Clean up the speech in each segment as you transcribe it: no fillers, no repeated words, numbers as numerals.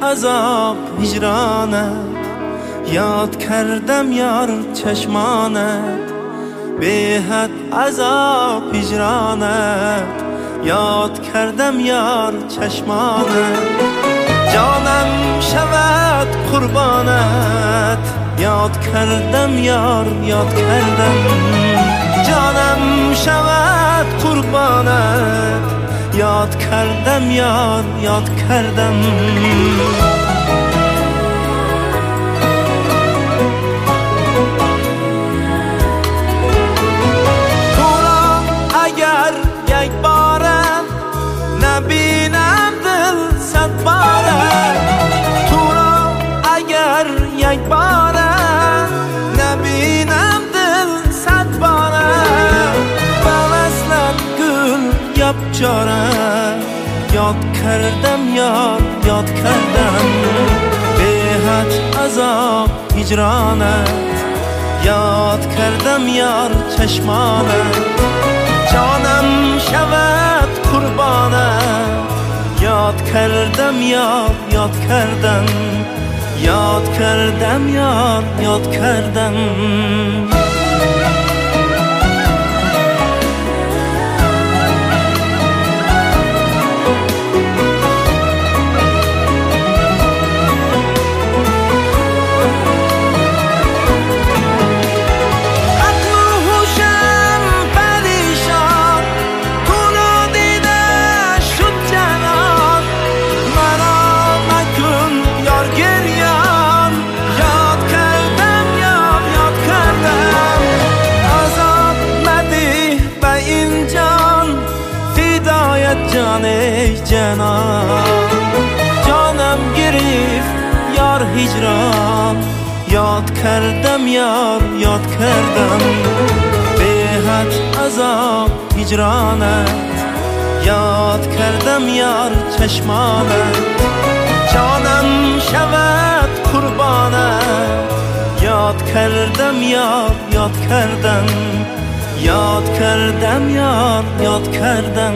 عذاب هجرانت، یاد کردم یار چشمانت. به حد عذاب هجرانت، یاد کردم یار چشمانت. جانم شود قربانت، یاد کردم یار یاد کردم. جانم شود قربانت، یاد کردم یار یاد کردم. تو را اگر یک بارم نبینم دل صد بارم. تو را اگر یک بارم نبینم دل صد بارم. و وصلت گل یا بچارم، یاد کردم یار یاد کردم. به حد عذاب هجرانت، یاد کردم یار چشمانت. جانم شود قربانت، یاد کردم یار یاد کردم. یاد کردم یار یاد کردم. جان ای جانان، جانم گرفت یار هجران. یاد کردم یار یاد کردم. به حد عذاب هجرانت، یاد کردم یار چشمانت. جانم شود قربانت، یاد کردم یار یاد کردم. یاد کردم یار یاد کردم.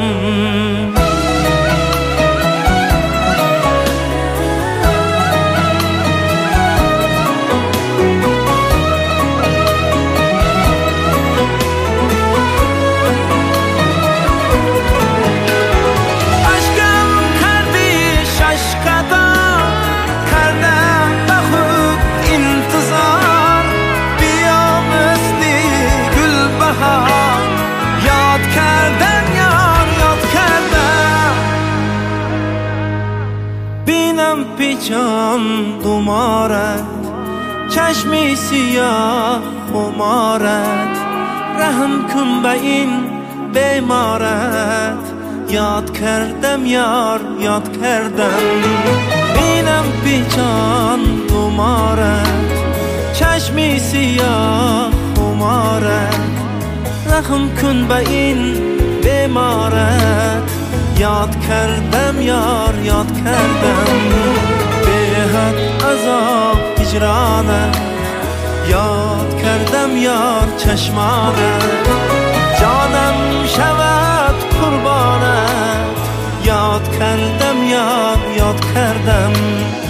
بینم پیچان دمارت، چشمی سیاه خمارت. رحم کن به این بیمارت، یاد کردم یار یاد کردم. بینم پیچان دمارت، چشمی سیاه خمارت. رحم کن به این بیمارت، یاد کردم یار یاد کردم. به حد عذاب هجرانت، یاد کردم یار چشمانت. جانم شود قربانت، یاد کردم یار یاد کردم.